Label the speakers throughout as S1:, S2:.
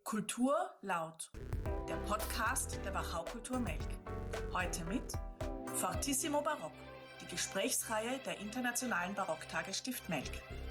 S1: Kultur laut, der Podcast der Wachau Kultur Melk. Heute mit Fortissimo Barock, die Gesprächsreihe der Internationalen Barocktage Stift Melk.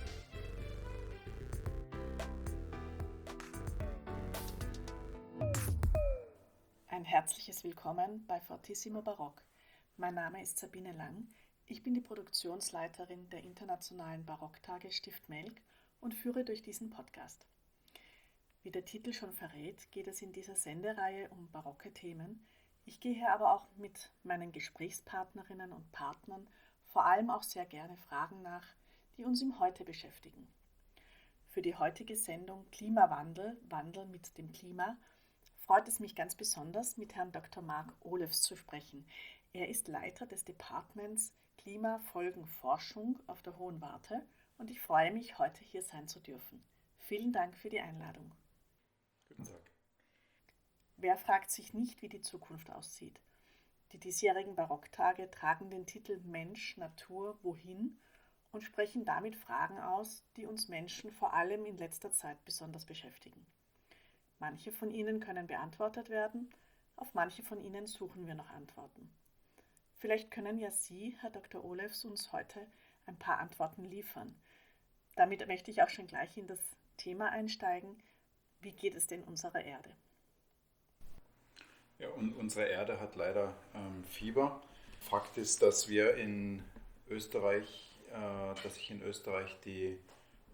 S1: Ein herzliches Willkommen bei Fortissimo Barock. Mein Name ist Sabine Lang. Ich bin die Produktionsleiterin der Internationalen Barocktage Stift Melk und führe durch diesen Podcast. Wie der Titel schon verrät, geht es in dieser Sendereihe um barocke Themen. Ich gehe hier aber auch mit meinen Gesprächspartnerinnen und Partnern vor allem auch sehr gerne Fragen nach, die uns im Heute beschäftigen. Für die heutige Sendung Klimawandel, Wandel mit dem Klima, freut es mich ganz besonders, mit Herrn Dr. Marc Olefs zu sprechen. Er ist Leiter des Departments Klimafolgenforschung auf der Hohen Warte und ich freue mich, heute hier sein zu dürfen. Vielen Dank für die Einladung.
S2: Guten Tag.
S1: Wer fragt sich nicht, wie die Zukunft aussieht? Die diesjährigen Barocktage tragen den Titel Mensch, Natur, Wohin und sprechen damit Fragen aus, die uns Menschen vor allem in letzter Zeit besonders beschäftigen. Manche von ihnen können beantwortet werden, auf manche von ihnen suchen wir noch Antworten. Vielleicht können ja Sie, Herr Dr. Olefs, uns heute ein paar Antworten liefern. Damit möchte ich auch schon gleich in das Thema einsteigen. Wie geht es denn unserer Erde?
S2: Ja, und unsere Erde hat leider Fieber. Fakt ist, dass sich in Österreich die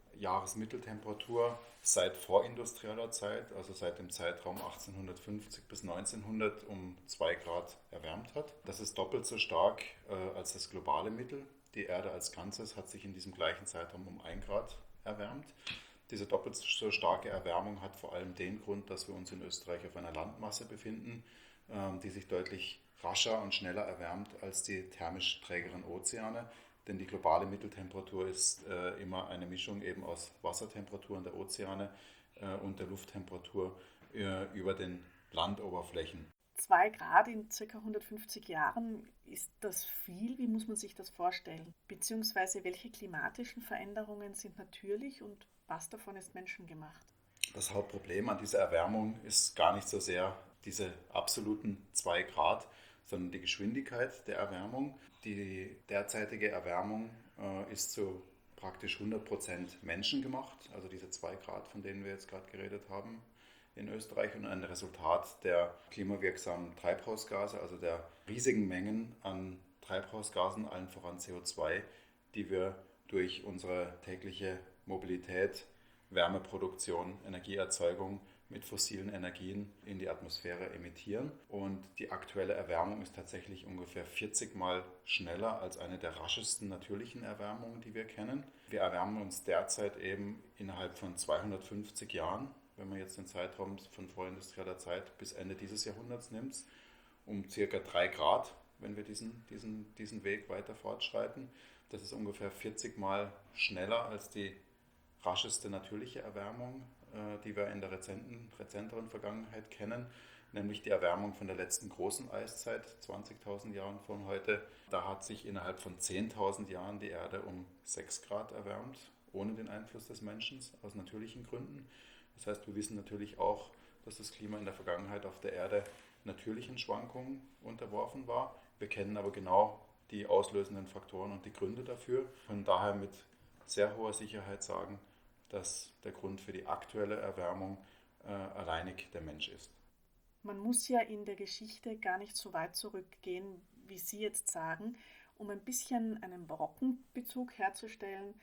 S2: Jahresmitteltemperatur seit vorindustrieller Zeit, also seit dem Zeitraum 1850 bis 1900, um 2 Grad erwärmt hat. Das ist doppelt so stark als das globale Mittel. Die Erde als Ganzes hat sich in diesem gleichen Zeitraum um 1 Grad erwärmt. Diese doppelt so starke Erwärmung hat vor allem den Grund, dass wir uns in Österreich auf einer Landmasse befinden, die sich deutlich rascher und schneller erwärmt als die thermisch trägeren Ozeane. Denn die globale Mitteltemperatur ist immer eine Mischung eben aus Wassertemperaturen der Ozeane und der Lufttemperatur über den Landoberflächen.
S1: 2 Grad in ca. 150 Jahren, ist das viel? Wie muss man sich das vorstellen? Beziehungsweise welche klimatischen Veränderungen sind natürlich und was davon ist menschengemacht?
S2: Das Hauptproblem an dieser Erwärmung ist gar nicht so sehr diese absoluten 2 Grad, sondern die Geschwindigkeit der Erwärmung. Die derzeitige Erwärmung ist zu praktisch 100% menschengemacht, also diese 2 Grad, von denen wir jetzt gerade geredet haben in Österreich, und ein Resultat der klimawirksamen Treibhausgase, also der riesigen Mengen an Treibhausgasen, allen voran CO2, die wir durch unsere tägliche Mobilität, Wärmeproduktion, Energieerzeugung mit fossilen Energien in die Atmosphäre emittieren. Und die aktuelle Erwärmung ist tatsächlich ungefähr 40 Mal schneller als eine der raschesten natürlichen Erwärmungen, die wir kennen. Wir erwärmen uns derzeit eben innerhalb von 250 Jahren, wenn man jetzt den Zeitraum von vorindustrieller Zeit bis Ende dieses Jahrhunderts nimmt, um ca. 3 Grad, wenn wir diesen Weg weiter fortschreiten. Das ist ungefähr 40 Mal schneller als die rascheste natürliche Erwärmung, die wir in der rezenteren Vergangenheit kennen, nämlich die Erwärmung von der letzten großen Eiszeit, 20.000 Jahren von heute. Da hat sich innerhalb von 10.000 Jahren die Erde um 6 Grad erwärmt, ohne den Einfluss des Menschen, aus natürlichen Gründen. Das heißt, wir wissen natürlich auch, dass das Klima in der Vergangenheit auf der Erde natürlichen Schwankungen unterworfen war. Wir kennen aber genau die auslösenden Faktoren und die Gründe dafür, können daher mit sehr hoher Sicherheit sagen, dass der Grund für die aktuelle Erwärmung alleinig der Mensch ist.
S1: Man muss ja in der Geschichte gar nicht so weit zurückgehen, wie Sie jetzt sagen, um ein bisschen einen barocken Bezug herzustellen.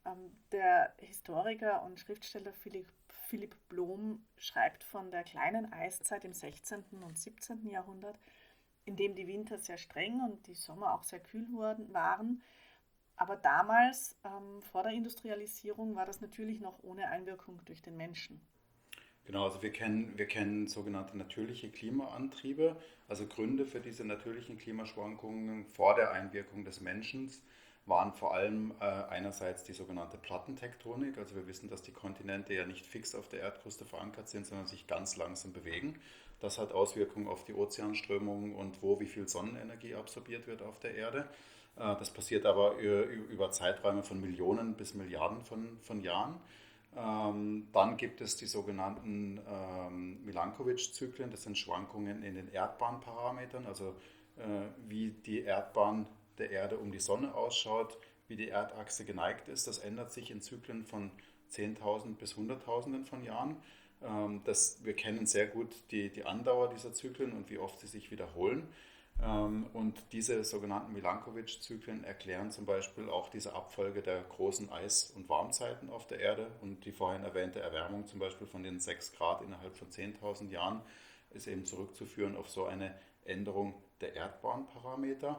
S1: Der Historiker und Schriftsteller Philipp Blom schreibt von der kleinen Eiszeit im 16. und 17. Jahrhundert, in dem die Winter sehr streng und die Sommer auch sehr kühl waren. Aber damals, vor der Industrialisierung, war das natürlich noch ohne Einwirkung durch den Menschen.
S2: Genau, also wir kennen sogenannte natürliche Klimaantriebe, also Gründe für diese natürlichen Klimaschwankungen vor der Einwirkung des Menschen waren vor allem einerseits die sogenannte Plattentektonik. Also wir wissen, dass die Kontinente ja nicht fix auf der Erdkruste verankert sind, sondern sich ganz langsam bewegen. Das hat Auswirkungen auf die Ozeanströmungen und wie viel Sonnenenergie absorbiert wird auf der Erde. Das passiert aber über Zeiträume von Millionen bis Milliarden von Jahren. Dann gibt es die sogenannten Milankovic-Zyklen, das sind Schwankungen in den Erdbahnparametern, also wie die Erdbahn der Erde um die Sonne ausschaut, wie die Erdachse geneigt ist. Das ändert sich in Zyklen von 10.000 bis Hunderttausenden von Jahren. Wir kennen sehr gut die Andauer dieser Zyklen und wie oft sie sich wiederholen. Und diese sogenannten Milankovic-Zyklen erklären zum Beispiel auch diese Abfolge der großen Eis- und Warmzeiten auf der Erde und die vorhin erwähnte Erwärmung zum Beispiel von den 6 Grad innerhalb von 10.000 Jahren ist eben zurückzuführen auf so eine Änderung der Erdbahnparameter.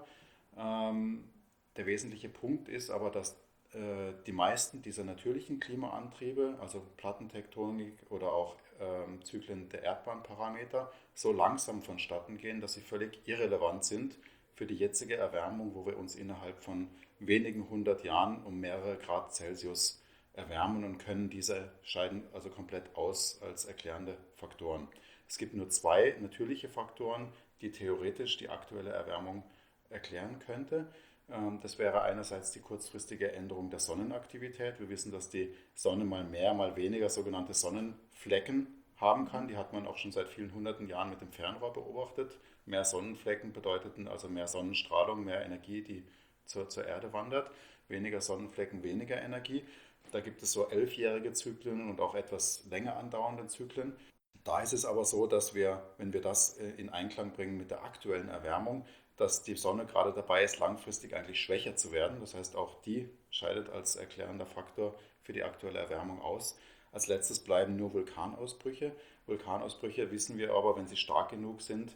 S2: Der wesentliche Punkt ist aber, dass die meisten dieser natürlichen Klimaantriebe, also Plattentektonik oder auch Zyklen der Erdbahnparameter, so langsam vonstatten gehen, dass sie völlig irrelevant sind für die jetzige Erwärmung, wo wir uns innerhalb von wenigen hundert Jahren um mehrere Grad Celsius erwärmen und können diese scheiden also komplett aus als erklärende Faktoren. Es gibt nur zwei natürliche Faktoren, die theoretisch die aktuelle Erwärmung erklären könnte. Das wäre einerseits die kurzfristige Änderung der Sonnenaktivität. Wir wissen, dass die Sonne mal mehr, mal weniger sogenannte Sonnenflecken haben kann. Die hat man auch schon seit vielen hunderten Jahren mit dem Fernrohr beobachtet. Mehr Sonnenflecken bedeuteten also mehr Sonnenstrahlung, mehr Energie, die zur Erde wandert. Weniger Sonnenflecken, weniger Energie. Da gibt es so 11-jährige Zyklen und auch etwas länger andauernde Zyklen. Da ist es aber so, dass wir, wenn wir das in Einklang bringen mit der aktuellen Erwärmung, dass die Sonne gerade dabei ist, langfristig eigentlich schwächer zu werden. Das heißt, auch die scheidet als erklärender Faktor für die aktuelle Erwärmung aus. Als letztes bleiben nur Vulkanausbrüche. Vulkanausbrüche wissen wir aber, wenn sie stark genug sind,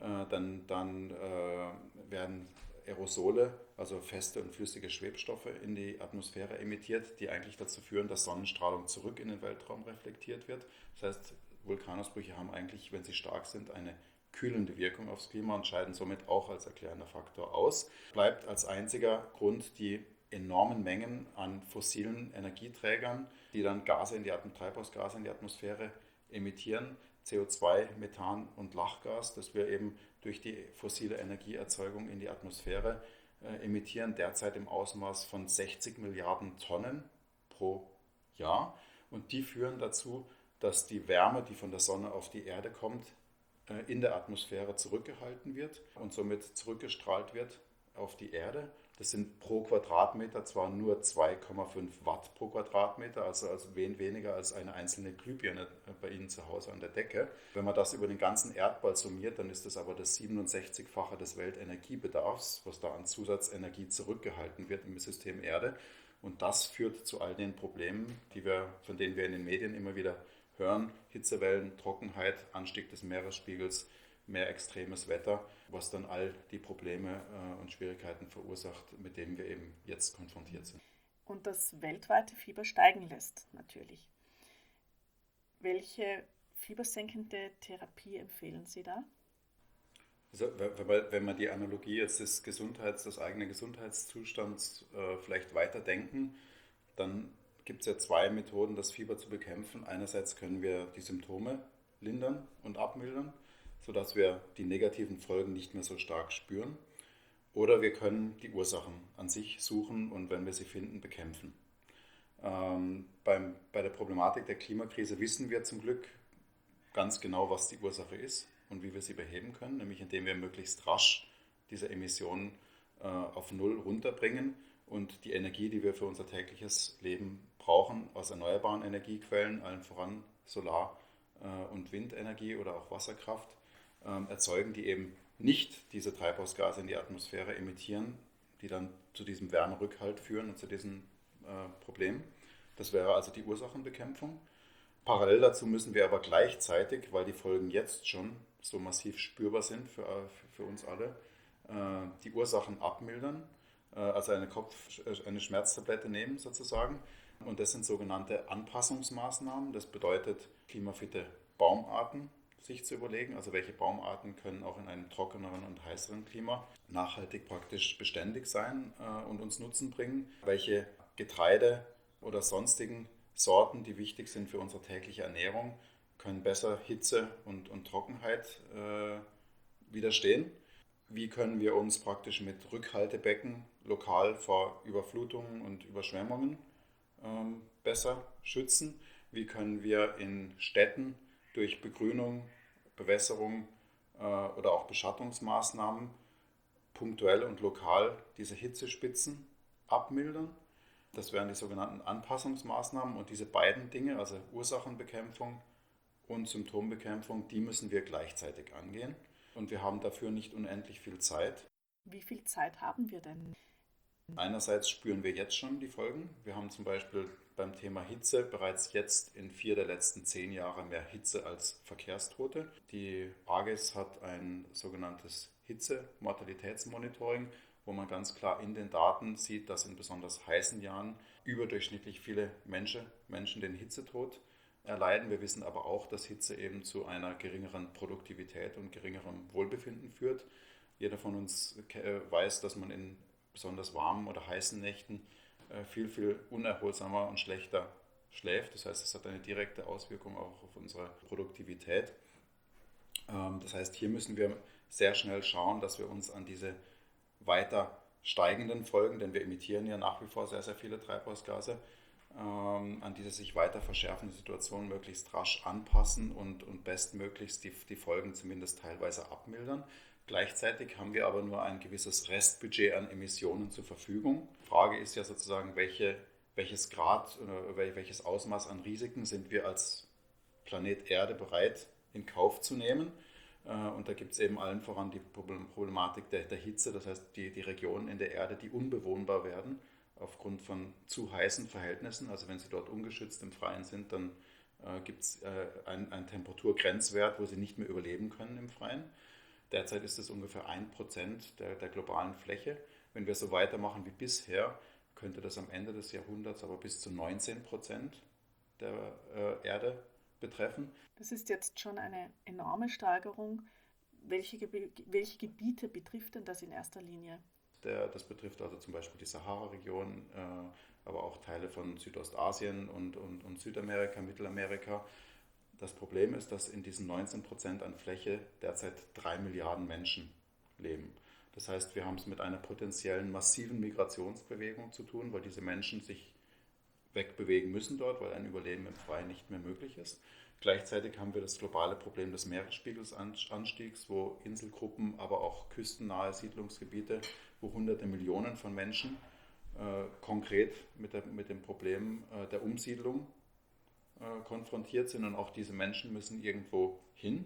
S2: dann werden Aerosole, also feste und flüssige Schwebstoffe, in die Atmosphäre emittiert, die eigentlich dazu führen, dass Sonnenstrahlung zurück in den Weltraum reflektiert wird. Das heißt, Vulkanausbrüche haben eigentlich, wenn sie stark sind, eine kühlende Wirkung aufs Klima und scheiden somit auch als erklärender Faktor aus. Bleibt als einziger Grund die enormen Mengen an fossilen Energieträgern, die dann Treibhausgase in die Atmosphäre emittieren, CO2, Methan und Lachgas, das wir eben durch die fossile Energieerzeugung in die Atmosphäre emittieren, derzeit im Ausmaß von 60 Milliarden Tonnen pro Jahr. Und die führen dazu, dass die Wärme, die von der Sonne auf die Erde kommt, in der Atmosphäre zurückgehalten wird und somit zurückgestrahlt wird auf die Erde. Das sind pro Quadratmeter zwar nur 2,5 Watt pro Quadratmeter, also weniger als eine einzelne Glühbirne bei Ihnen zu Hause an der Decke. Wenn man das über den ganzen Erdball summiert, dann ist das aber das 67-fache des Weltenergiebedarfs, was da an Zusatzenergie zurückgehalten wird im System Erde. Und das führt zu all den Problemen, von denen wir in den Medien immer wieder hören: Hitzewellen, Trockenheit, Anstieg des Meeresspiegels, mehr extremes Wetter, was dann all die Probleme und Schwierigkeiten verursacht, mit denen wir eben jetzt konfrontiert sind.
S1: Und das weltweite Fieber steigen lässt, natürlich. Welche fiebersenkende Therapie empfehlen Sie da?
S2: Also, wenn wir die Analogie jetzt des eigenen Gesundheitszustands vielleicht weiterdenken, dann gibt es ja zwei Methoden, das Fieber zu bekämpfen. Einerseits können wir die Symptome lindern und abmildern, sodass wir die negativen Folgen nicht mehr so stark spüren. Oder wir können die Ursachen an sich suchen und, wenn wir sie finden, bekämpfen. Bei der Problematik der Klimakrise wissen wir zum Glück ganz genau, was die Ursache ist und wie wir sie beheben können, nämlich indem wir möglichst rasch diese Emissionen auf Null runterbringen und die Energie, die wir für unser tägliches Leben brauchen, aus erneuerbaren Energiequellen, allen voran Solar- und Windenergie oder auch Wasserkraft, erzeugen, die eben nicht diese Treibhausgase in die Atmosphäre emittieren, die dann zu diesem Wärmerückhalt führen und zu diesen Problemen. Das wäre also die Ursachenbekämpfung. Parallel dazu müssen wir aber gleichzeitig, weil die Folgen jetzt schon so massiv spürbar sind für uns alle, die Ursachen abmildern, also eine Schmerztablette nehmen sozusagen. Und das sind sogenannte Anpassungsmaßnahmen. Das bedeutet, klimafitte Baumarten sich zu überlegen, also welche Baumarten können auch in einem trockeneren und heißeren Klima nachhaltig praktisch beständig sein und uns Nutzen bringen, welche Getreide oder sonstigen Sorten, die wichtig sind für unsere tägliche Ernährung, können besser Hitze und Trockenheit widerstehen. Wie können wir uns praktisch mit Rückhaltebecken lokal vor Überflutungen und Überschwemmungen besser schützen? wie können wir in Städten durch Begrünung, Bewässerung oder auch Beschattungsmaßnahmen punktuell und lokal diese Hitzespitzen abmildern. Das wären die sogenannten Anpassungsmaßnahmen und diese beiden Dinge, also Ursachenbekämpfung und Symptombekämpfung, die müssen wir gleichzeitig angehen und wir haben dafür nicht unendlich viel Zeit.
S1: Wie viel Zeit haben wir denn?
S2: Einerseits spüren wir jetzt schon die Folgen. Wir haben zum Beispiel beim Thema Hitze bereits jetzt in 4 der letzten 10 Jahre mehr Hitze als Verkehrstote. Die AGES hat ein sogenanntes Hitze-Mortalitätsmonitoring, wo man ganz klar in den Daten sieht, dass in besonders heißen Jahren überdurchschnittlich viele Menschen den Hitzetod erleiden. Wir wissen aber auch, dass Hitze eben zu einer geringeren Produktivität und geringerem Wohlbefinden führt. Jeder von uns weiß, dass man in besonders warmen oder heißen Nächten viel, viel unerholsamer und schlechter schläft. Das heißt, es hat eine direkte Auswirkung auch auf unsere Produktivität. Das heißt, hier müssen wir sehr schnell schauen, dass wir uns an diese weiter steigenden Folgen, denn wir emittieren ja nach wie vor sehr, sehr viele Treibhausgase, an diese sich weiter verschärfende Situation möglichst rasch anpassen und bestmöglichst die Folgen zumindest teilweise abmildern. Gleichzeitig haben wir aber nur ein gewisses Restbudget an Emissionen zur Verfügung. Die Frage ist ja sozusagen, welches Grad oder welches Ausmaß an Risiken sind wir als Planet Erde bereit in Kauf zu nehmen. Und da gibt es eben allen voran die Problematik der Hitze, das heißt die Regionen in der Erde, die unbewohnbar werden aufgrund von zu heißen Verhältnissen. Also wenn sie dort ungeschützt im Freien sind, dann gibt es einen Temperaturgrenzwert, wo sie nicht mehr überleben können im Freien. Derzeit ist es ungefähr 1% der globalen Fläche. Wenn wir so weitermachen wie bisher, könnte das am Ende des Jahrhunderts aber bis zu 19% der Erde betreffen.
S1: Das ist jetzt schon eine enorme Steigerung. Welche Gebiete betrifft denn das in erster Linie?
S2: Das betrifft also zum Beispiel die Sahara-Region, aber auch Teile von Südostasien und Südamerika, Mittelamerika. Das Problem ist, dass in diesen 19% an Fläche derzeit 3 Milliarden Menschen leben. Das heißt, wir haben es mit einer potenziellen massiven Migrationsbewegung zu tun, weil diese Menschen sich wegbewegen müssen dort, weil ein Überleben im Freien nicht mehr möglich ist. Gleichzeitig haben wir das globale Problem des Meeresspiegelsanstiegs, wo Inselgruppen, aber auch küstennahe Siedlungsgebiete, wo hunderte Millionen von Menschen konkret mit dem Problem der Umsiedlung konfrontiert sind und auch diese Menschen müssen irgendwo hin.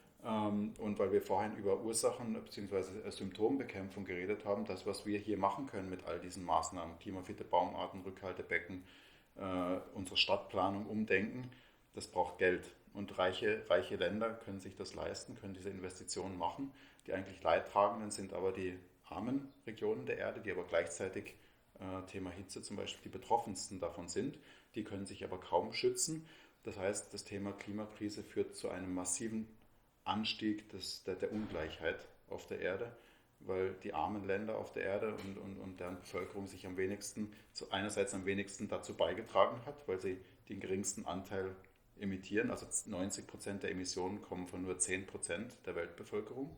S2: Und weil wir vorhin über Ursachen bzw. Symptombekämpfung geredet haben, das, was wir hier machen können mit all diesen Maßnahmen, klimafitte Baumarten, Rückhaltebecken, unsere Stadtplanung umdenken, das braucht Geld. Und reiche Länder können sich das leisten, können diese Investitionen machen. Die eigentlich Leidtragenden sind aber die armen Regionen der Erde, die aber gleichzeitig Thema Hitze zum Beispiel die betroffensten davon sind. Die können sich aber kaum schützen. Das heißt, das Thema Klimakrise führt zu einem massiven Anstieg der Ungleichheit auf der Erde, weil die armen Länder auf der Erde und deren Bevölkerung sich einerseits am wenigsten dazu beigetragen hat, weil sie den geringsten Anteil emittieren. Also 90% der Emissionen kommen von nur 10% der Weltbevölkerung.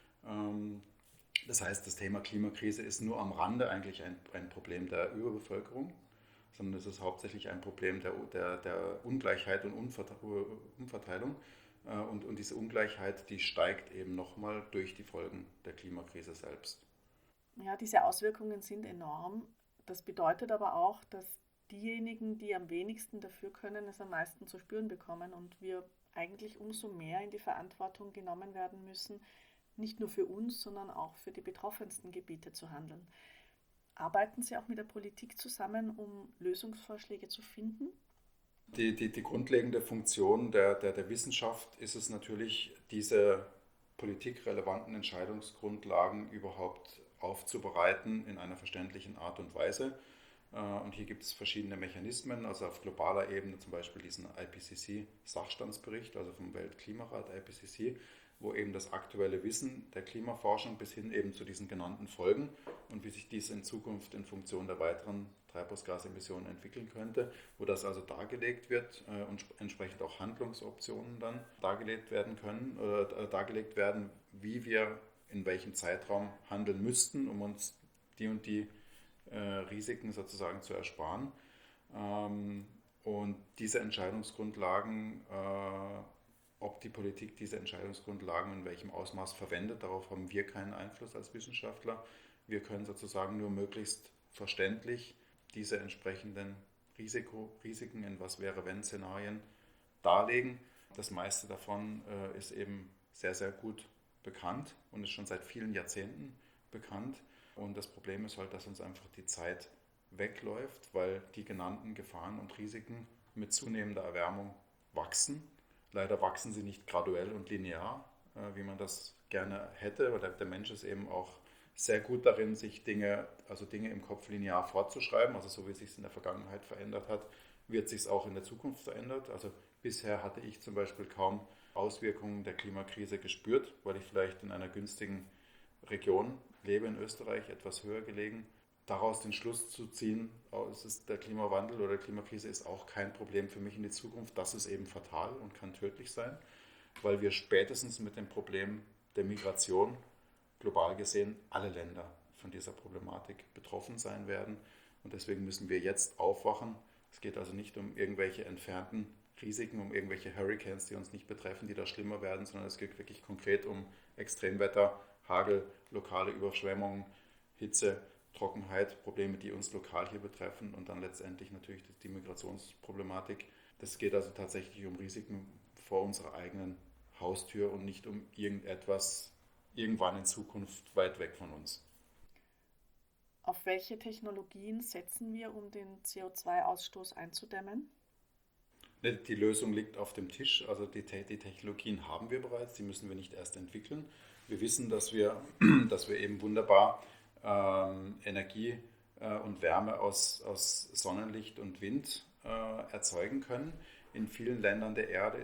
S2: Das heißt, das Thema Klimakrise ist nur am Rande eigentlich ein Problem der Überbevölkerung, sondern es ist hauptsächlich ein Problem der Ungleichheit und Umverteilung. Und diese Ungleichheit, die steigt eben nochmal durch die Folgen der Klimakrise selbst.
S1: Ja, diese Auswirkungen sind enorm. Das bedeutet aber auch, dass diejenigen, die am wenigsten dafür können, es am meisten zu spüren bekommen und wir eigentlich umso mehr in die Verantwortung genommen werden müssen, nicht nur für uns, sondern auch für die betroffensten Gebiete zu handeln. Arbeiten Sie auch mit der Politik zusammen, um Lösungsvorschläge zu finden?
S2: Die grundlegende Funktion der Wissenschaft ist es natürlich, diese politikrelevanten Entscheidungsgrundlagen überhaupt aufzubereiten in einer verständlichen Art und Weise. Und hier gibt es verschiedene Mechanismen, also auf globaler Ebene zum Beispiel diesen IPCC-Sachstandsbericht, also vom Weltklimarat IPCC, wo eben das aktuelle Wissen der Klimaforschung bis hin eben zu diesen genannten Folgen und wie sich dies in Zukunft in Funktion der weiteren Treibhausgasemissionen entwickeln könnte, wo das also dargelegt wird und entsprechend auch Handlungsoptionen dann dargelegt werden können oder dargelegt werden, wie wir in welchem Zeitraum handeln müssten, um uns die und die Risiken sozusagen zu ersparen. Und diese Entscheidungsgrundlagen, ob die Politik diese Entscheidungsgrundlagen in welchem Ausmaß verwendet, darauf haben wir keinen Einfluss als Wissenschaftler. Wir können sozusagen nur möglichst verständlich diese entsprechenden Risiken in Was-wäre-wenn-Szenarien darlegen. Das meiste davon ist eben sehr, sehr gut bekannt und ist schon seit vielen Jahrzehnten bekannt. Und das Problem ist halt, dass uns einfach die Zeit wegläuft, weil die genannten Gefahren und Risiken mit zunehmender Erwärmung wachsen. Leider wachsen sie nicht graduell und linear, wie man das gerne hätte. Oder der Mensch ist eben auch sehr gut darin, sich Dinge im Kopf linear fortzuschreiben. Also so wie es sich in der Vergangenheit verändert hat, wird sich es auch in der Zukunft verändert. Also bisher hatte ich zum Beispiel kaum Auswirkungen der Klimakrise gespürt, weil ich vielleicht in einer günstigen Region lebe, in Österreich, etwas höher gelegen. Daraus den Schluss zu ziehen, es ist der Klimawandel oder die Klimakrise ist auch kein Problem für mich in die Zukunft, das ist eben fatal und kann tödlich sein, weil wir spätestens mit dem Problem der Migration global gesehen alle Länder von dieser Problematik betroffen sein werden. Und deswegen müssen wir jetzt aufwachen. Es geht also nicht um irgendwelche entfernten Risiken, um irgendwelche Hurricanes, die uns nicht betreffen, die da schlimmer werden, sondern es geht wirklich konkret um Extremwetter, Hagel, lokale Überschwemmungen, Hitze, Trockenheit, Probleme, die uns lokal hier betreffen und dann letztendlich natürlich die Migrationsproblematik. Das geht also tatsächlich um Risiken vor unserer eigenen Haustür und nicht um irgendetwas irgendwann in Zukunft weit weg von uns.
S1: Auf welche Technologien setzen wir, um den CO2-Ausstoß einzudämmen?
S2: Die Lösung liegt auf dem Tisch, also die Technologien haben wir bereits, die müssen wir nicht erst entwickeln. Wir wissen, dass wir eben wunderbar Energie und Wärme aus Sonnenlicht und Wind erzeugen können. In vielen Ländern der Erde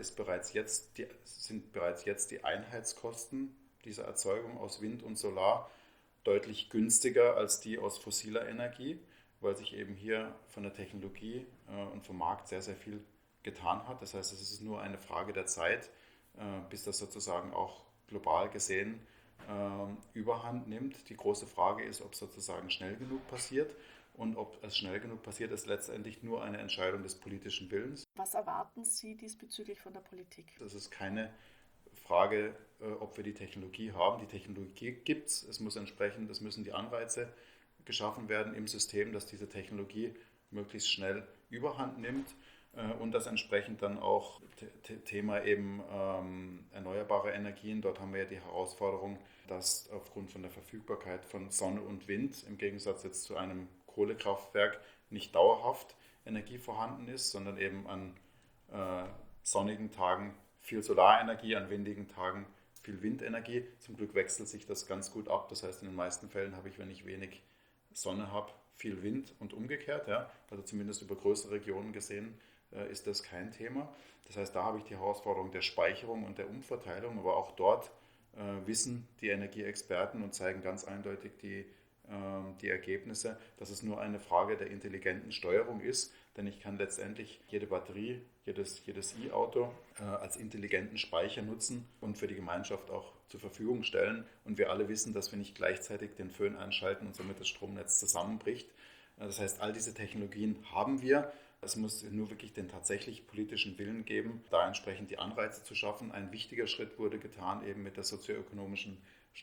S2: sind bereits jetzt die Einheitskosten dieser Erzeugung aus Wind und Solar deutlich günstiger als die aus fossiler Energie, weil sich eben hier von der Technologie und vom Markt sehr, sehr viel getan hat. Das heißt, es ist nur eine Frage der Zeit, bis das sozusagen auch global gesehen Überhand nimmt. Die große Frage ist, ob es sozusagen schnell genug passiert. Und ob es schnell genug passiert, ist letztendlich nur eine Entscheidung des politischen Willens.
S1: Was erwarten Sie diesbezüglich von der Politik?
S2: Das ist keine Frage, ob wir die Technologie haben. Die Technologie gibt es. Es müssen die Anreize geschaffen werden im System, dass diese Technologie möglichst schnell Überhand nimmt. Und das entsprechend dann auch Thema eben erneuerbare Energien. Dort haben wir ja die Herausforderung, dass aufgrund von der Verfügbarkeit von Sonne und Wind im Gegensatz jetzt zu einem Kohlekraftwerk nicht dauerhaft Energie vorhanden ist, sondern eben an sonnigen Tagen viel Solarenergie, an windigen Tagen viel Windenergie. Zum Glück wechselt sich das ganz gut ab. Das heißt, in den meisten Fällen habe ich, wenn ich wenig Sonne habe, viel Wind und umgekehrt. Ja? Also zumindest über größere Regionen gesehen ist das kein Thema. Das heißt, da habe ich die Herausforderung der Speicherung und der Umverteilung, aber auch dort wissen die Energieexperten und zeigen ganz eindeutig die Ergebnisse, dass es nur eine Frage der intelligenten Steuerung ist, denn ich kann letztendlich jede Batterie, jedes E-Auto als intelligenten Speicher nutzen und für die Gemeinschaft auch zur Verfügung stellen. Und wir alle wissen, dass wir nicht gleichzeitig den Föhn einschalten und somit das Stromnetz zusammenbricht. Das heißt, all diese Technologien haben wir. Es muss nur wirklich den tatsächlich politischen Willen geben, da entsprechend die Anreize zu schaffen. Ein wichtiger Schritt wurde getan eben mit der sozialökonomischen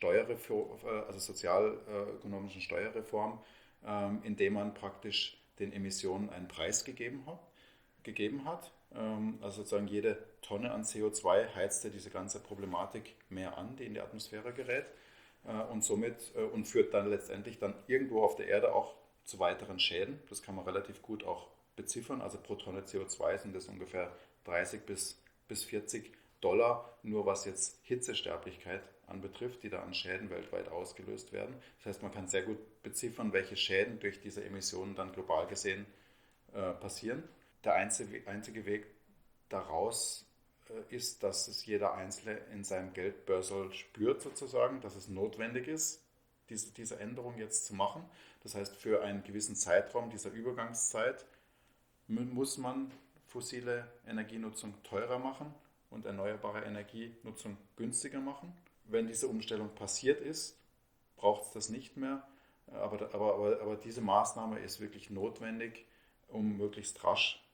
S2: Steuerreform, indem man praktisch den Emissionen einen Preis gegeben hat. Also sozusagen jede Tonne an CO2 heizte diese ganze Problematik mehr an, die in die Atmosphäre gerät und führt dann letztendlich dann irgendwo auf der Erde auch zu weiteren Schäden. Das kann man relativ gut auch beziffern. Also pro Tonne CO2 sind das ungefähr 30 bis 40 Dollar, nur was jetzt Hitzesterblichkeit anbetrifft, die da an Schäden weltweit ausgelöst werden. Das heißt, man kann sehr gut beziffern, welche Schäden durch diese Emissionen dann global gesehen passieren. Der einzige Weg daraus ist, dass es jeder Einzelne in seinem Geldbörsel spürt sozusagen, dass es notwendig ist, diese Änderung jetzt zu machen. Das heißt, für einen gewissen Zeitraum dieser Übergangszeit muss man fossile Energienutzung teurer machen und erneuerbare Energienutzung günstiger machen. Wenn diese Umstellung passiert ist, braucht es das nicht mehr. Aber diese Maßnahme ist wirklich notwendig, um möglichst rasch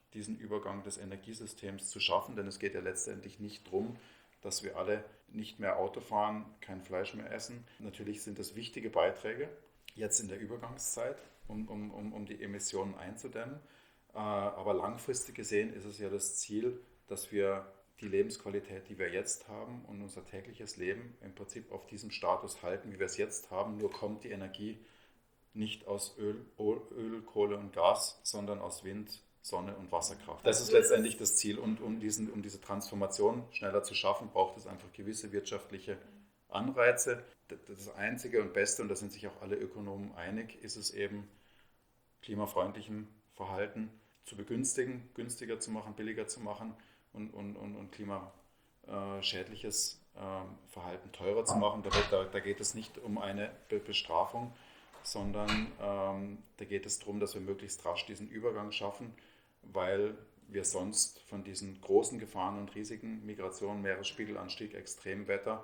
S2: diesen Übergang des Energiesystems zu schaffen, denn es geht ja letztendlich nicht darum, dass wir alle nicht mehr Auto fahren, kein Fleisch mehr essen. Natürlich sind das wichtige Beiträge jetzt in der Übergangszeit, um die Emissionen einzudämmen. Aber langfristig gesehen ist es ja das Ziel, dass wir die Lebensqualität, die wir jetzt haben und unser tägliches Leben im Prinzip auf diesem Status halten, wie wir es jetzt haben. Nur kommt die Energie nicht aus Öl, Kohle und Gas, sondern aus Wind, Sonne und Wasserkraft. Das ist letztendlich das Ziel. Und um diese Transformation schneller zu schaffen, braucht es einfach gewisse wirtschaftliche Anreize. Das Einzige und Beste, und da sind sich auch alle Ökonomen einig, ist es eben, klimafreundlichem Verhalten zu begünstigen, günstiger zu machen, billiger zu machen und klimaschädliches Verhalten teurer zu machen. Da geht es nicht um eine Bestrafung, sondern da geht es darum, dass wir möglichst rasch diesen Übergang schaffen, weil wir sonst von diesen großen Gefahren und Risiken, Migration, Meeresspiegelanstieg, Extremwetter,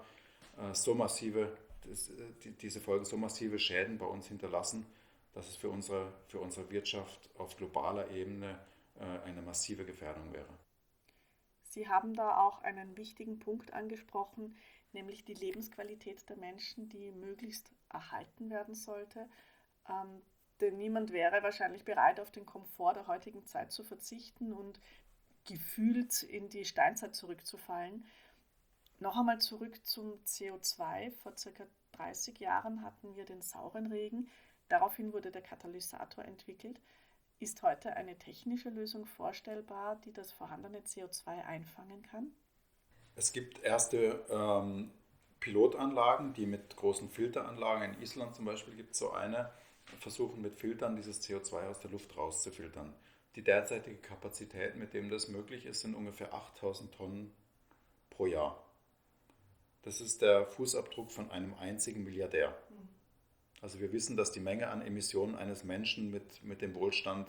S2: diese Folgen so massive Schäden bei uns hinterlassen, dass es für unsere Wirtschaft auf globaler Ebene eine massive Gefährdung wäre.
S1: Sie haben da auch einen wichtigen Punkt angesprochen, nämlich die Lebensqualität der Menschen, die möglichst erhalten werden sollte. Denn niemand wäre wahrscheinlich bereit, auf den Komfort der heutigen Zeit zu verzichten und gefühlt in die Steinzeit zurückzufallen. Noch einmal zurück zum CO2. Vor ca. 30 Jahren hatten wir den sauren Regen. Daraufhin wurde der Katalysator entwickelt. Ist heute eine technische Lösung vorstellbar, die das vorhandene CO2 einfangen kann?
S2: Es gibt erste Pilotanlagen, die mit großen Filteranlagen, in Island zum Beispiel gibt es so eine, versuchen mit Filtern dieses CO2 aus der Luft rauszufiltern. Die derzeitige Kapazität, mit dem das möglich ist, sind ungefähr 8000 Tonnen pro Jahr. Das ist der Fußabdruck von einem einzigen Milliardär. Also wir wissen, dass die Menge an Emissionen eines Menschen mit dem Wohlstand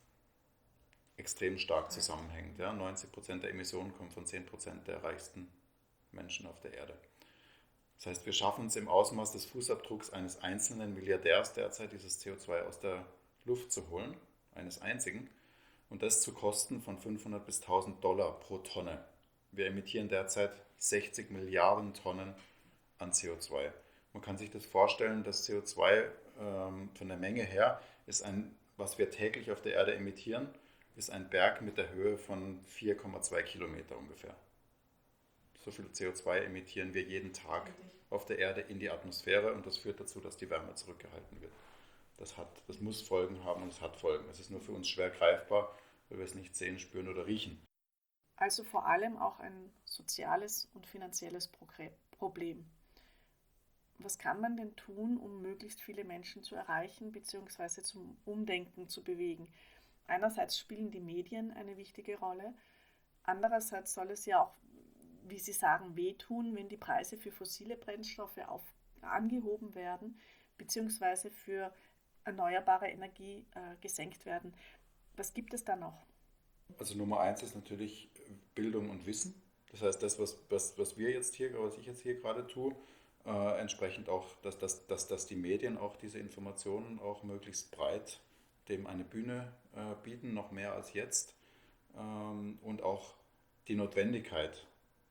S2: extrem stark zusammenhängt. Ja? 90% der Emissionen kommen von 10% der reichsten Menschen auf der Erde. Das heißt, wir schaffen es im Ausmaß des Fußabdrucks eines einzelnen Milliardärs derzeit, dieses CO2 aus der Luft zu holen, eines einzigen, und das zu Kosten von 500 bis 1000 Dollar pro Tonne. Wir emittieren derzeit 60 Milliarden Tonnen an CO2. Man kann sich das vorstellen, das CO2 von der Menge her ist was wir täglich auf der Erde emittieren, ist ein Berg mit der Höhe von 4,2 Kilometer ungefähr. So viel CO2 emittieren wir jeden Tag auf der Erde in die Atmosphäre und das führt dazu, dass die Wärme zurückgehalten wird. Das muss Folgen haben und es hat Folgen. Es ist nur für uns schwer greifbar, weil wir es nicht sehen, spüren oder riechen.
S1: Also vor allem auch ein soziales und finanzielles Problem. Was kann man denn tun, um möglichst viele Menschen zu erreichen bzw. zum Umdenken zu bewegen? Einerseits spielen die Medien eine wichtige Rolle, andererseits soll es ja auch, wie Sie sagen, wehtun, wenn die Preise für fossile Brennstoffe angehoben werden bzw. für erneuerbare Energie gesenkt werden. Was gibt es da noch?
S2: Also Nummer eins ist natürlich Bildung und Wissen. Das heißt, das, was ich jetzt hier gerade tue, entsprechend auch, dass die Medien auch diese Informationen auch möglichst breit dem eine Bühne bieten, noch mehr als jetzt. Und auch die Notwendigkeit,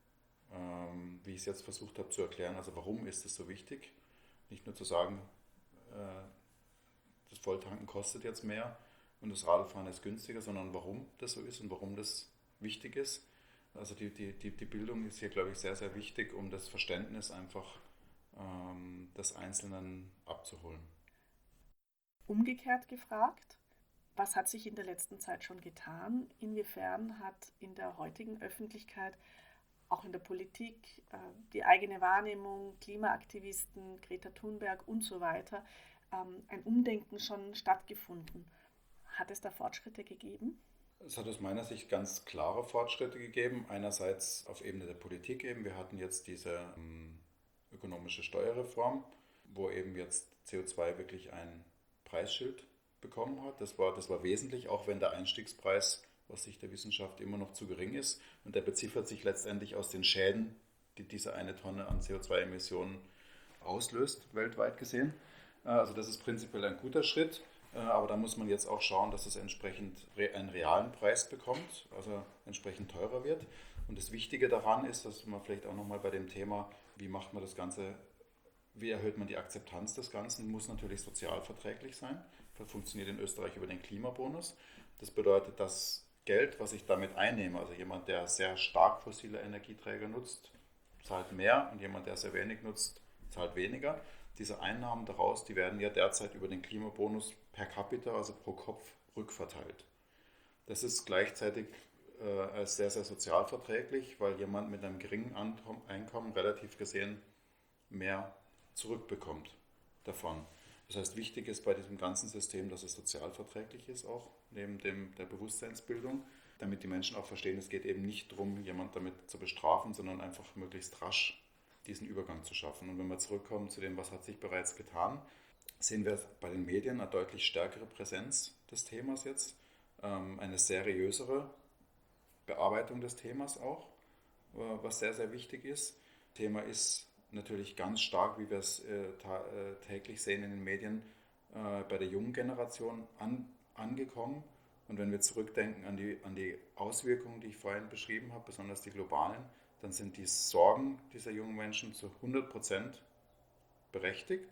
S2: wie ich es jetzt versucht habe zu erklären, also warum ist es so wichtig? Nicht nur zu sagen, das Volltanken kostet jetzt mehr und das Radfahren ist günstiger, sondern warum das so ist und warum das wichtig ist. Also die Bildung ist hier, glaube ich, sehr, sehr wichtig, um das Verständnis einfach des Einzelnen abzuholen.
S1: Umgekehrt gefragt, was hat sich in der letzten Zeit schon getan? Inwiefern hat in der heutigen Öffentlichkeit, auch in der Politik, die eigene Wahrnehmung, Klimaaktivisten, Greta Thunberg und so weiter, ein Umdenken schon stattgefunden? Hat es da Fortschritte gegeben?
S2: Es hat aus meiner Sicht ganz klare Fortschritte gegeben. Einerseits auf Ebene der Politik eben. Wir hatten jetzt diese ökonomische Steuerreform, wo eben jetzt CO2 wirklich ein Preisschild bekommen hat. Das war wesentlich, auch wenn der Einstiegspreis aus Sicht der Wissenschaft immer noch zu gering ist. Und der beziffert sich letztendlich aus den Schäden, die diese eine Tonne an CO2-Emissionen auslöst, weltweit gesehen. Also das ist prinzipiell ein guter Schritt. Aber da muss man jetzt auch schauen, dass es entsprechend einen realen Preis bekommt, also entsprechend teurer wird. Und das Wichtige daran ist, dass man vielleicht auch nochmal bei dem Thema, wie macht man das Ganze, wie erhöht man die Akzeptanz des Ganzen, muss natürlich sozialverträglich sein. Das funktioniert in Österreich über den Klimabonus. Das bedeutet, dass Geld, was ich damit einnehme, also jemand, der sehr stark fossile Energieträger nutzt, zahlt mehr und jemand, der sehr wenig nutzt, zahlt weniger. Diese Einnahmen daraus, die werden ja derzeit über den Klimabonus per capita, also pro Kopf, rückverteilt. Das ist gleichzeitig als sehr, sehr sozialverträglich, weil jemand mit einem geringen Einkommen relativ gesehen mehr zurückbekommt davon. Das heißt, wichtig ist bei diesem ganzen System, dass es sozialverträglich ist, auch neben der Bewusstseinsbildung, damit die Menschen auch verstehen, es geht eben nicht darum, jemand damit zu bestrafen, sondern einfach möglichst rasch diesen Übergang zu schaffen. Und wenn wir zurückkommen zu dem, was hat sich bereits getan, sehen wir bei den Medien eine deutlich stärkere Präsenz des Themas jetzt, eine seriösere Bearbeitung des Themas auch, was sehr, sehr wichtig ist. Das Thema ist natürlich ganz stark, wie wir es täglich sehen in den Medien, bei der jungen Generation angekommen. Und wenn wir zurückdenken an die Auswirkungen, die ich vorhin beschrieben habe, besonders die globalen, dann sind die Sorgen dieser jungen Menschen zu 100% berechtigt.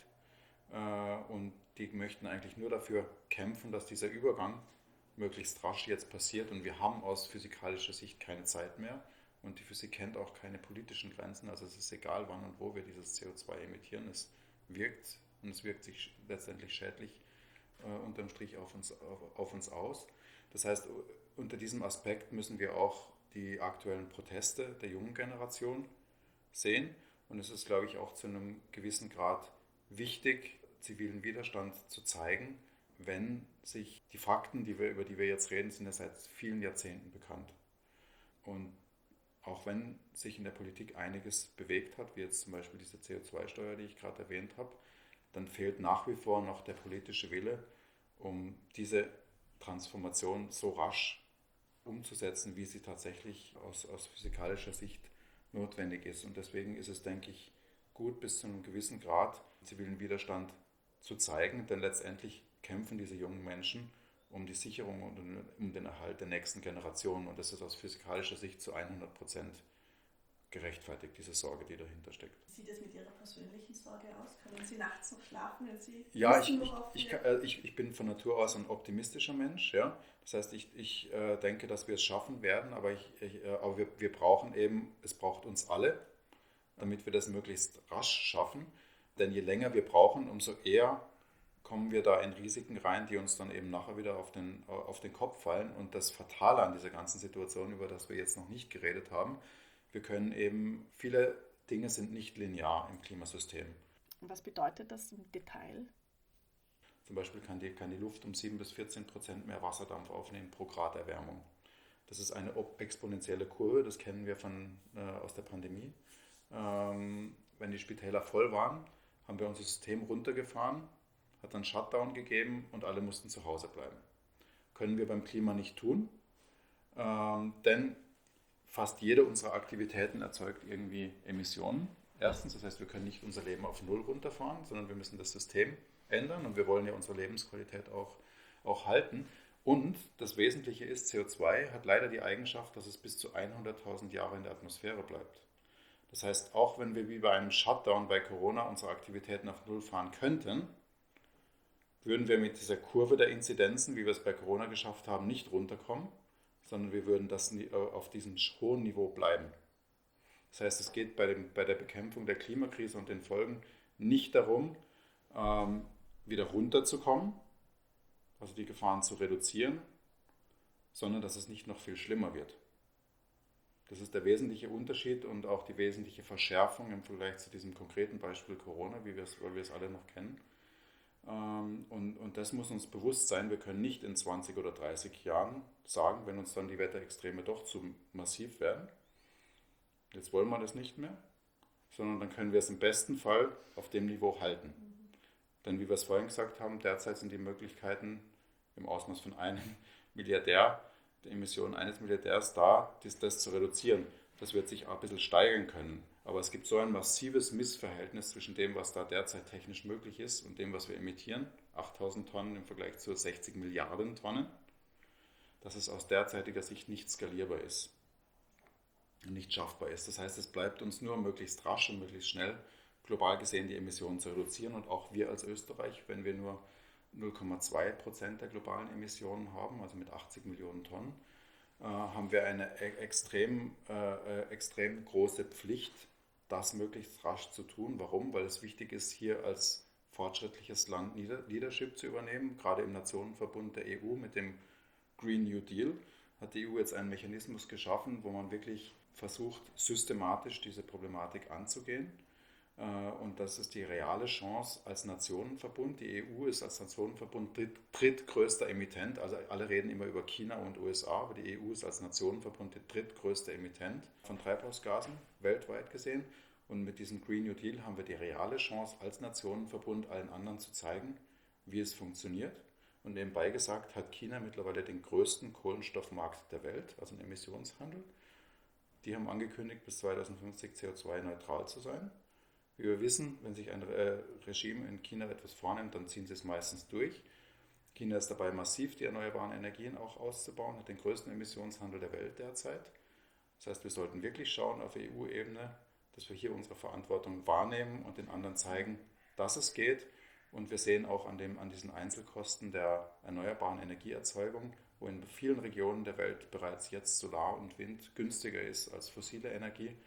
S2: Und die möchten eigentlich nur dafür kämpfen, dass dieser Übergang möglichst rasch jetzt passiert. Und wir haben aus physikalischer Sicht keine Zeit mehr. Und die Physik kennt auch keine politischen Grenzen. Also es ist egal, wann und wo wir dieses CO2 emittieren. Es wirkt und es wirkt sich letztendlich schädlich unterm Strich auf uns aus. Das heißt, unter diesem Aspekt müssen wir auch die aktuellen Proteste der jungen Generation sehen. Und es ist, glaube ich, auch zu einem gewissen Grad wichtig, zivilen Widerstand zu zeigen, wenn sich die Fakten, über die wir jetzt reden, sind ja seit vielen Jahrzehnten bekannt. Und auch wenn sich in der Politik einiges bewegt hat, wie jetzt zum Beispiel diese CO2-Steuer, die ich gerade erwähnt habe, dann fehlt nach wie vor noch der politische Wille, um diese Transformation so rasch umzusetzen, wie sie tatsächlich aus physikalischer Sicht notwendig ist. Und deswegen ist es, denke ich, gut, bis zu einem gewissen Grad zivilen Widerstand zu zeigen, denn letztendlich kämpfen diese jungen Menschen um die Sicherung und um den Erhalt der nächsten Generation. Und das ist aus physikalischer Sicht zu 100% gerechtfertigt, diese Sorge, die dahinter steckt.
S1: Wie sieht es mit Ihrer persönlichen Sorge aus? Können Sie nachts noch schlafen, wenn Sie
S2: Ja,
S1: wissen, worauf
S2: ich bin von Natur aus ein optimistischer Mensch. Ja? Das heißt, ich denke, dass wir es schaffen werden, aber wir brauchen eben, es braucht uns alle, damit wir das möglichst rasch schaffen. Denn je länger wir brauchen, umso eher kommen wir da in Risiken rein, die uns dann eben nachher wieder auf den Kopf fallen. Und das Fatale an dieser ganzen Situation, über das wir jetzt noch nicht geredet haben, wir können eben, viele Dinge sind nicht linear im Klimasystem.
S1: Was bedeutet das im Detail?
S2: Zum Beispiel kann die Luft um 7-14% mehr Wasserdampf aufnehmen pro Grad Erwärmung. Das ist eine exponentielle Kurve, das kennen wir aus der Pandemie. Wenn die Spitäler voll waren, haben wir unser System runtergefahren, hat dann Shutdown gegeben und alle mussten zu Hause bleiben. Können wir beim Klima nicht tun, denn fast jede unserer Aktivitäten erzeugt irgendwie Emissionen. Erstens, das heißt, wir können nicht unser Leben auf Null runterfahren, sondern wir müssen das System ändern und wir wollen ja unsere Lebensqualität auch halten. Und das Wesentliche ist, CO2 hat leider die Eigenschaft, dass es bis zu 100.000 Jahre in der Atmosphäre bleibt. Das heißt, auch wenn wir wie bei einem Shutdown bei Corona unsere Aktivitäten auf Null fahren könnten, würden wir mit dieser Kurve der Inzidenzen, wie wir es bei Corona geschafft haben, nicht runterkommen, sondern wir würden auf diesem hohen Niveau bleiben. Das heißt, es geht bei der Bekämpfung der Klimakrise und den Folgen nicht darum, wieder runterzukommen, also die Gefahren zu reduzieren, sondern dass es nicht noch viel schlimmer wird. Das ist der wesentliche Unterschied und auch die wesentliche Verschärfung im Vergleich zu diesem konkreten Beispiel Corona, weil wir es alle noch kennen. Und das muss uns bewusst sein, wir können nicht in 20 oder 30 Jahren sagen, wenn uns dann die Wetterextreme doch zu massiv werden, jetzt wollen wir das nicht mehr, sondern dann können wir es im besten Fall auf dem Niveau halten. Denn wie wir es vorhin gesagt haben, derzeit sind die Möglichkeiten im Ausmaß von einem Milliardär, der Emissionen eines Milliardärs da, das zu reduzieren. Das wird sich auch ein bisschen steigern können. Aber es gibt so ein massives Missverhältnis zwischen dem, was da derzeit technisch möglich ist und dem, was wir emittieren. 8000 Tonnen im Vergleich zu 60 Milliarden Tonnen, dass es aus derzeitiger Sicht nicht skalierbar ist und nicht schaffbar ist. Das heißt, es bleibt uns nur möglichst rasch und möglichst schnell global gesehen die Emissionen zu reduzieren. Und auch wir als Österreich, wenn wir nur 0,2% der globalen Emissionen haben, also mit 80 Millionen Tonnen, haben wir eine extrem große Pflicht, das möglichst rasch zu tun. Warum? Weil es wichtig ist, hier als fortschrittliches Land Leadership zu übernehmen. Gerade im Nationenverbund der EU mit dem Green New Deal hat die EU jetzt einen Mechanismus geschaffen, wo man wirklich versucht, systematisch diese Problematik anzugehen. Und das ist die reale Chance als Nationenverbund. Die EU ist als Nationenverbund drittgrößter Emittent. Also alle reden immer über China und USA, aber die EU ist als Nationenverbund der drittgrößte Emittent von Treibhausgasen weltweit gesehen. Und mit diesem Green New Deal haben wir die reale Chance als Nationenverbund allen anderen zu zeigen, wie es funktioniert. Und nebenbei gesagt hat China mittlerweile den größten Kohlenstoffmarkt der Welt, also einen Emissionshandel. Die haben angekündigt, bis 2050 CO2-neutral zu sein. Wie wir wissen, wenn sich ein Regime in China etwas vornimmt, dann ziehen sie es meistens durch. China ist dabei massiv, die erneuerbaren Energien auch auszubauen, hat den größten Emissionshandel der Welt derzeit. Das heißt, wir sollten wirklich schauen auf EU-Ebene, dass wir hier unsere Verantwortung wahrnehmen und den anderen zeigen, dass es geht. Und wir sehen auch an diesen Einzelkosten der erneuerbaren Energieerzeugung, wo in vielen Regionen der Welt bereits jetzt Solar und Wind günstiger ist als fossile Energie.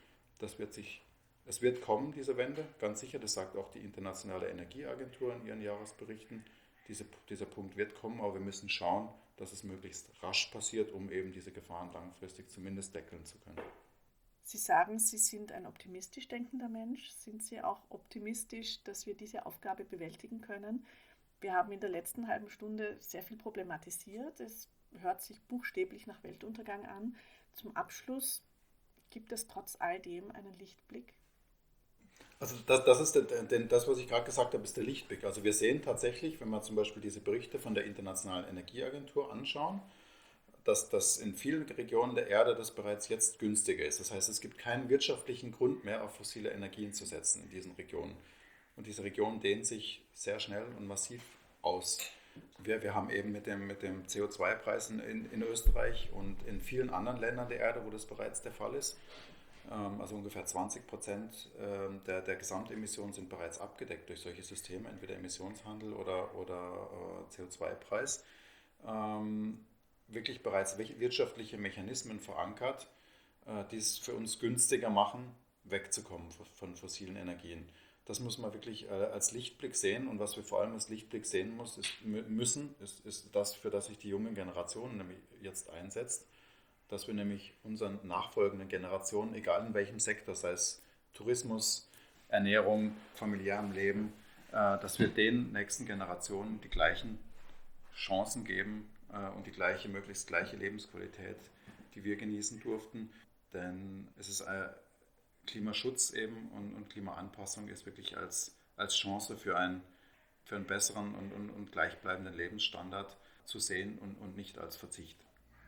S2: Es wird kommen, diese Wende, ganz sicher, das sagt auch die Internationale Energieagentur in ihren Jahresberichten. Dieser Punkt wird kommen, aber wir müssen schauen, dass es möglichst rasch passiert, um eben diese Gefahren langfristig zumindest deckeln zu können.
S1: Sie sagen, Sie sind ein optimistisch denkender Mensch. Sind Sie auch optimistisch, dass wir diese Aufgabe bewältigen können? Wir haben in der letzten halben Stunde sehr viel problematisiert. Es hört sich buchstäblich nach Weltuntergang an. Zum Abschluss, gibt es trotz all dem einen Lichtblick?
S2: Also das ist das, was ich gerade gesagt habe, ist der Lichtblick. Also wir sehen tatsächlich, wenn wir zum Beispiel diese Berichte von der Internationalen Energieagentur anschauen, dass das in vielen Regionen der Erde das bereits jetzt günstiger ist. Das heißt, es gibt keinen wirtschaftlichen Grund mehr, auf fossile Energien zu setzen in diesen Regionen. Und diese Region dehnt sich sehr schnell und massiv aus. Wir haben eben mit dem CO2-Preis in Österreich und in vielen anderen Ländern der Erde, wo das bereits der Fall ist, also ungefähr 20% der Gesamtemissionen sind bereits abgedeckt durch solche Systeme, entweder Emissionshandel oder CO2-Preis. Wirklich bereits wirtschaftliche Mechanismen verankert, die es für uns günstiger machen, wegzukommen von fossilen Energien. Das muss man wirklich als Lichtblick sehen, und was wir vor allem als Lichtblick sehen müssen, ist das, für das sich die junge Generation nämlich jetzt einsetzt, dass wir nämlich unseren nachfolgenden Generationen, egal in welchem Sektor, sei es Tourismus, Ernährung, familiärem Leben, dass wir den nächsten Generationen die gleichen Chancen geben und die möglichst gleiche Lebensqualität, die wir genießen durften. Denn es ist Klimaschutz eben und Klimaanpassung ist wirklich als Chance für einen besseren und gleichbleibenden Lebensstandard zu sehen und nicht als Verzicht.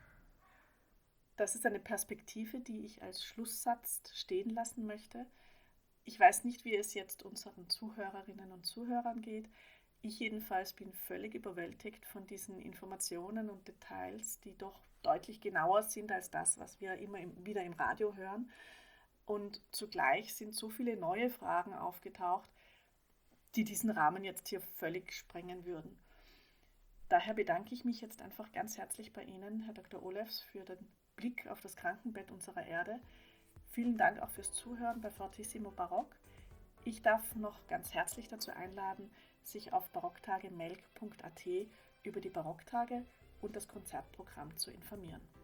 S1: Das ist eine Perspektive, die ich als Schlusssatz stehen lassen möchte. Ich weiß nicht, wie es jetzt unseren Zuhörerinnen und Zuhörern geht. Ich jedenfalls bin völlig überwältigt von diesen Informationen und Details, die doch deutlich genauer sind als das, was wir immer wieder im Radio hören. Und zugleich sind so viele neue Fragen aufgetaucht, die diesen Rahmen jetzt hier völlig sprengen würden. Daher bedanke ich mich jetzt einfach ganz herzlich bei Ihnen, Herr Dr. Olefs, für den Blick auf das Krankenbett unserer Erde. Vielen Dank auch fürs Zuhören bei Fortissimo Barock. Ich darf noch ganz herzlich dazu einladen, sich auf barocktagemelk.at über die Barocktage und das Konzertprogramm zu informieren.